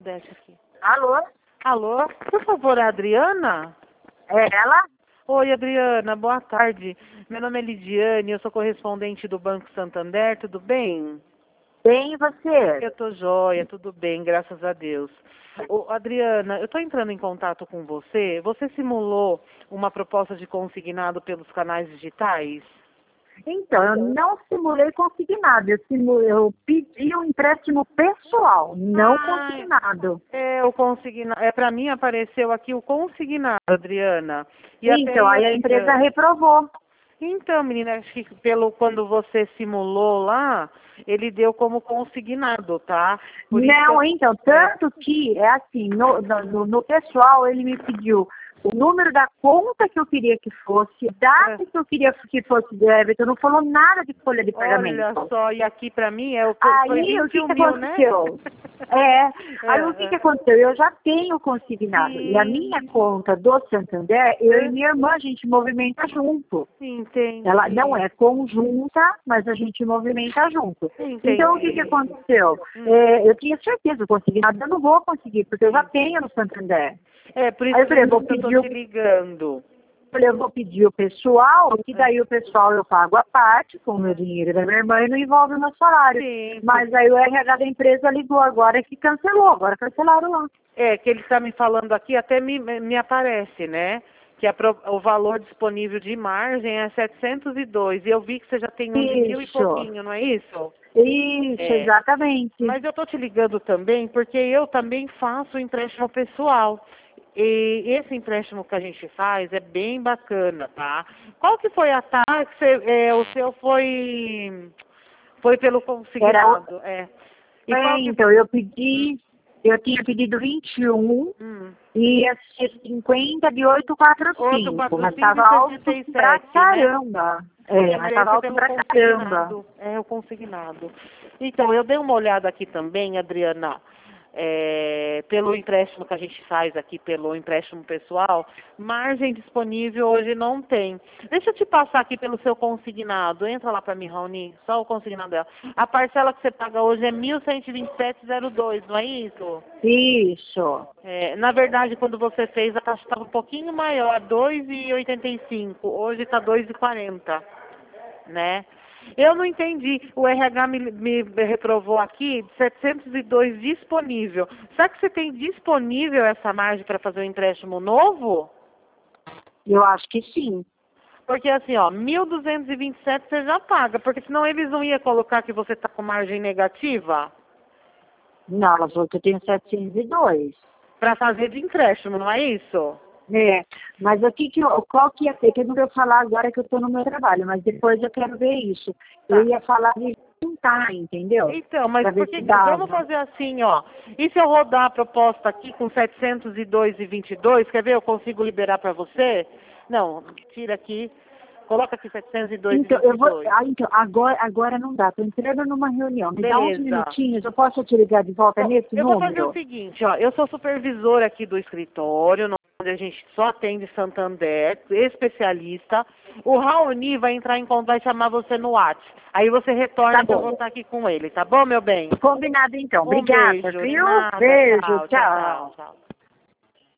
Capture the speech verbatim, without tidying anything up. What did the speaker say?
Deixa aqui. Alô? Alô? Por favor, a Adriana? É ela? Oi, Adriana, boa tarde. Meu nome é Lidiane, eu sou correspondente do Banco Santander, tudo bem? Bem, e você? Eu tô joia, tudo bem, graças a Deus. Ô, Adriana, eu tô entrando em contato com você. Você simulou uma proposta de consignado pelos canais digitais? Então, eu não simulei consignado, eu, simu... eu pedi um empréstimo pessoal, não Ah, consignado. é o consignado. É, para mim apareceu aqui o consignado, Adriana. E Então, até aí a ia- empresa reprovou. Então, menina, acho que pelo quando você simulou lá, ele deu como consignado, tá? Por isso Não, que eu- então, tanto que é assim, no, no, no pessoal ele me pediu o número da conta que eu queria que fosse, data É. que eu queria que fosse débito, não falou nada de folha de Olha pagamento. só, e aqui pra mim é o foi Aí, o vinte e que um que mil, né? aconteceu? É, aí o que É, que é. aconteceu? Eu já tenho consignado. E a Sim, minha conta do Santander, eu é, e minha irmã, a gente movimenta junto. Ela não entendi. é conjunta, mas a gente movimenta junto. Então, o que que Entendi. aconteceu? Hum. É, eu tinha certeza, o consignado eu não vou conseguir, porque eu já tenho no Santander. É, por Aí isso eu falei, eu vou que eu tô pedir o te ligando. falei, eu vou pedir o pessoal, que É. daí o pessoal eu pago a parte com o meu dinheiro e da minha irmã e não envolve o meu salário. Sim, Mas aí o R H da empresa ligou agora que cancelou, agora cancelaram lá. é, que ele está me falando aqui, até me, me aparece, né? Que a pro- o valor disponível de margem é setecentos e dois. E eu vi que você já tem um de mil e Isso, pouquinho, não é isso? isso, É. exatamente. Mas eu tô te ligando também porque eu também faço empréstimo pessoal. E esse empréstimo que a gente faz é bem bacana, tá? Qual que foi a taxa? É, o seu foi foi pelo Era, o- consignado, é. E é, qual que então, eu pedi, eu tinha pedido vinte e um hum, e ia ser cinquenta de oito quatro outro cinco, mas quatrocentos estava e alto sessenta e pra sete, né? caramba. É, mas Mas estava esse é alto pelo pra caramba. consignado. É o consignado. Então, eu dei uma olhada aqui também, Adriana, é, pelo empréstimo que a gente faz aqui, pelo empréstimo pessoal, margem disponível hoje não tem. Deixa eu te passar aqui pelo seu consignado. Entra lá para mim, Raoni, só o consignado dela. A parcela que você paga hoje é mil cento e vinte e sete vírgula zero dois, não é isso? Isso. É, na verdade, quando você fez, a taxa estava um pouquinho maior, dois vírgula oitenta e cinco. Hoje está dois vírgula quarenta, né? Eu não entendi. O R H me, me reprovou aqui setecentos e dois disponível. Será que você tem disponível essa margem para fazer um empréstimo novo? Eu acho que sim. Porque assim, ó, mil duzentos e vinte e sete você já paga, porque senão eles não iam colocar que você está com margem negativa Não, ela falou que eu tenho setecentos e dois. para fazer de empréstimo, não é isso? É, mas o que que eu, qual que ia ter, que eu não vou falar agora que eu estou no meu trabalho, mas depois eu quero ver isso. Eu Tá. ia falar de juntar, entendeu? Então, mas Para ver por se que, vamos dava. fazer assim, ó. E se eu rodar a proposta aqui com setecentos e dois e vinte e dois, quer ver? Eu consigo liberar para você? Não, tira aqui. Coloca aqui setecentos e dois e Então, vinte eu e vou, dois. ah, então, agora, agora não dá, estou entrando numa reunião. Me dá uns Beleza. minutinhos, eu posso te ligar de volta Bom, nesse eu vou fazer o número? seguinte, ó. Eu sou supervisora aqui do escritório, onde a gente só atende Santander, especialista. O Raoni vai entrar em contato, vai chamar você no WhatsApp. Aí você retorna Tá que eu vou bom. estar aqui com ele, tá bom, meu bem? Combinado então. Um Obrigada, beijo, de viu? nada. Beijo, Tchau, tchau, tchau. tchau, tchau.